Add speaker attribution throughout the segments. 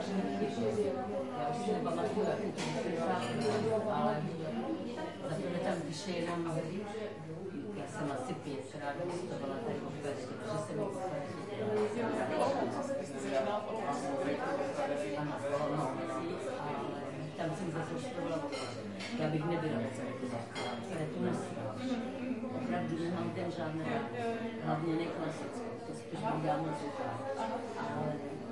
Speaker 1: Já už si nepamatuju, jaký to bylo, ale za to tam píše jenom, já jsem asi 5krát vystupovala tady v opeře, protože jsem v opeře dělala. Ano, ale tam jsem zase vystupovala v opeře. Já bych nebyla které tu nesmím. Opravdu nemám ten žádný, hlavně neklasickou, to spíš bývá muzikál. Ale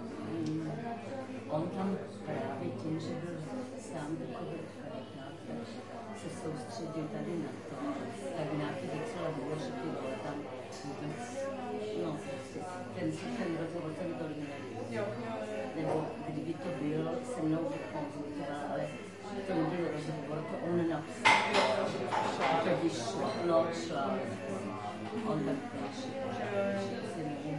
Speaker 1: on tam právě tím, že byl sám takový charakter, takže se soustředil tady na to, tak nějaký docela důležitý, ale tam vůbec, no prostě, ten rozhovor jsem tolik nevěděl. Nebo kdyby to bylo se mnou konzultoval, ale to nebyl rozhovor, to on napsal. To vyšlo, no článek. On tak píše, že si nevím.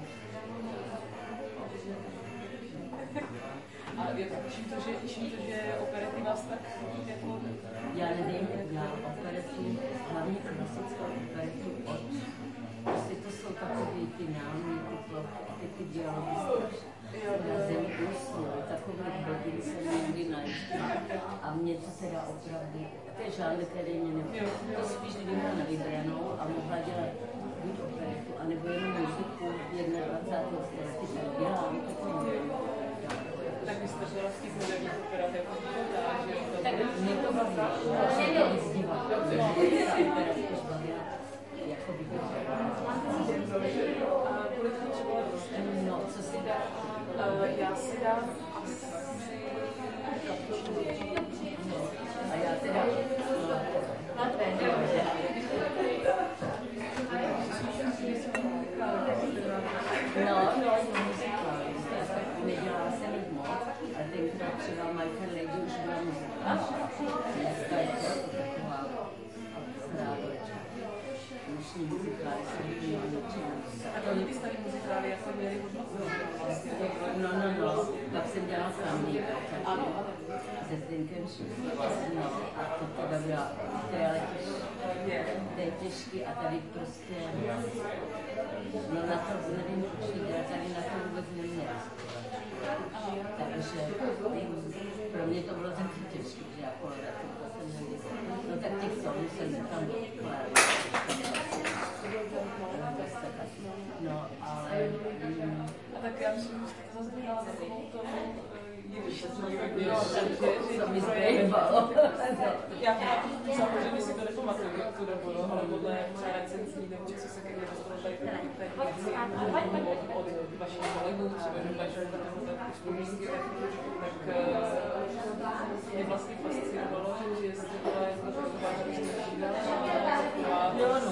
Speaker 2: A je to čím to, že operety vás tak jako...
Speaker 1: Já nevím, já operety, hlavně klasickou operetu od... Prostě to jsou takový ty námi, ty dialogy strašné. Na zemi usnul, takových hodin jsem nikdy najistila. A mě to teda opravdu, to je žánr, který mě nebyl. To spíš kdyby měla na vybranou a mohla dělat buď operetu, anebo jenom muziku 21. století, tak dělám, tak nevím.
Speaker 2: Tak vy jste šla z těch moderních operat jako že to...
Speaker 1: Tak mě to baví, že to vyzdívá, že ta opera spíš bavila, jako by to
Speaker 2: a kolik to třeba dost?
Speaker 1: No, co si dá?
Speaker 2: Já si dám asi
Speaker 1: a já teda na tréninku. No, nedělala jsem jich moc, a tenkrát třeba Michael Lady už byla muzika. Dneska je to taková zrádlečka. Dnešní muzikály jsou úplně odličné.
Speaker 2: a to ty starý muzikály jako měli vlastně.
Speaker 1: No, tak jsem dělala Family se Zdenkem Šustrem, a to teda byla, to je těžký a tady prostě, no na to nevím, proč tady na to vůbec neměla. Takže pro mě to bylo taky těžké, že já koloratu, to jsem nevěděla. No tak těch sonů jsem tam no, ale...
Speaker 2: A tak já myslím, že jste to zase měla takovou tomu
Speaker 1: to mi zbývalo.
Speaker 2: Já samozřejmě si to nepamatuju, tu dobu, ale podle třeba recenzí nebo co se někde dostalo tady od vašich kolegů, třeba vašich vzpomínky, tak mě vlastně fascinovalo, že jste byla jako taková rozličná a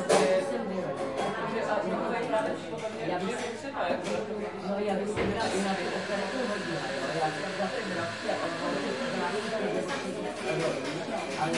Speaker 2: to je právě podle mě třeba.
Speaker 1: No já bych si byla i na ty operety hodila, já jsem za ten rok chtěla ale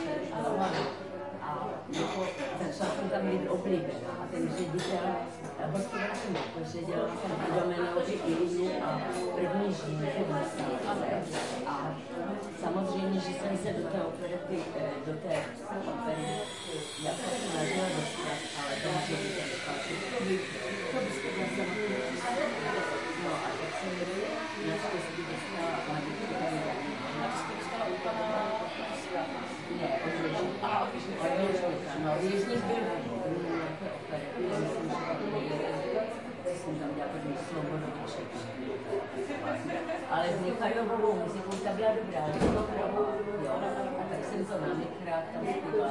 Speaker 1: a jako začala jsem tam být oblíbená a ten ředitel hospodářství, protože dělala jsem Domenovi Iliu a první žínky v Myslice. A samozřejmě, že jsem se do té operety, do té opery, já se snažila dostat, ale ten ředitel říkal, že to byste byla sama. No a tak jsem naštěstí dostala na vychutání.
Speaker 2: A ty jste dostala úplná
Speaker 1: ne, od Věžníka, no, Věžník byl nějaké operety, já myslím, že jsem tam dělala první Slobodoviček. Ale s Michajovou muzikou ta byla dobrá, to bylo pravou, jo, a tak jsem to námikrát tam zpívala.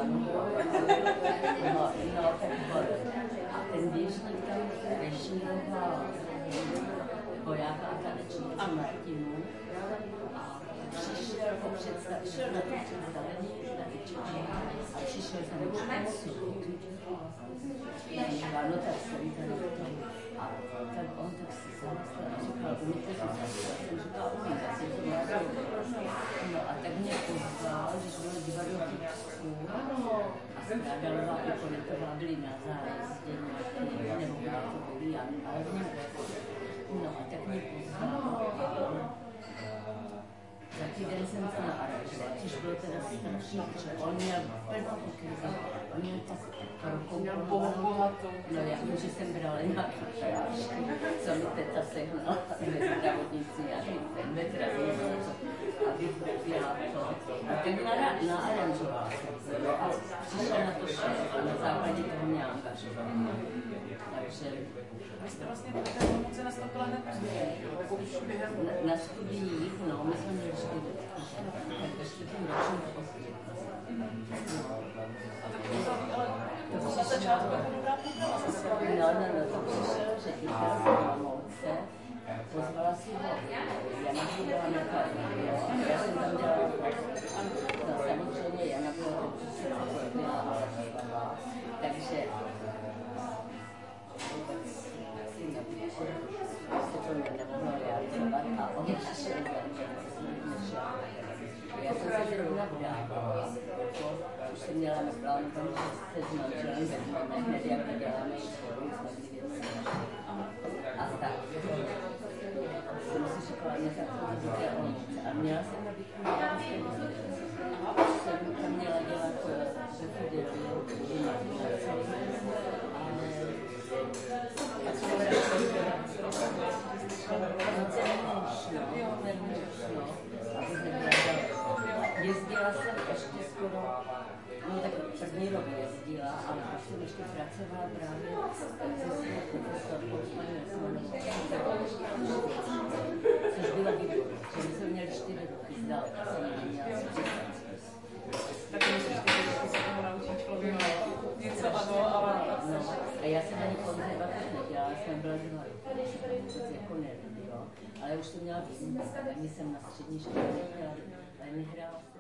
Speaker 1: No, tak bylo. A ten Věžník tam režíroval vojáka a tanečníka Martinu. Přišel po představení, šel na to představení, na ty Čechy, a přišel jsem do Čechu. No tak jsem tady v tom. A tak on tak si zamyslel a říkal, umíte si zaspívat? Jsem říkala, umím, tak si to musím. No a tak mě pozval, když bylo divadlo Chipsů a Strádalová i Konetová byli na zájezdě nějaký, nebo kde to byli, ale no a tak mě pozval. Za týden jsem to naaranžovala, což bylo teda strašně, že on měl plnou okryzu, on měl tak bohatou, no jakože jsem brala nějaký prášky, co mi teta sehnala ve zdravotnici, já nevím, metrazí Tak na aranžovala jsem, a přišel na to šéf a na základě toho mě angažoval. Takže...
Speaker 2: Vy jste vlastně do té pomoci nastoupila hned
Speaker 1: na studiích, no, my jsme měli 4 tak ve 4. ročníku později.
Speaker 2: A tak to ale to na začátku jako dobrá příprava zase.
Speaker 1: No, to přišel ředitel z Olomouce, pozvala si ho Jana byla Nekarní, já jsem tam dělala, no samozřejmě Jana byla to ale takže vůbec asi jste to nemohla realizovat a on přišel já jsem se zrovna vdávala, už jsem měla naplánovaný, že se s manželem vezmeme hned, jak neděláme školu, jsme byli věci. A tak. Jsem si říkala, tak to bude Olomouce. A měla jsem na výkonu jsem tam měla dělat refidevy, imaginace, jezdila jsem ještě skoro, no tak první rok jezdila, ale pak jsem ještě pracovala právě se svou profesorkou paní Osmanovou, což bylo výborné, že my jsme měli 4 roky zdálka, jsem neměla
Speaker 2: tak myslíš, že se tomu naučí člověk něco ale...
Speaker 1: No, a já jsem ani konzervatoř nedělala, jsem byla 2 roky, vůbec jako nevím, jo, ale už jsem měla výjimku, ani jsem na střední škole nehrála.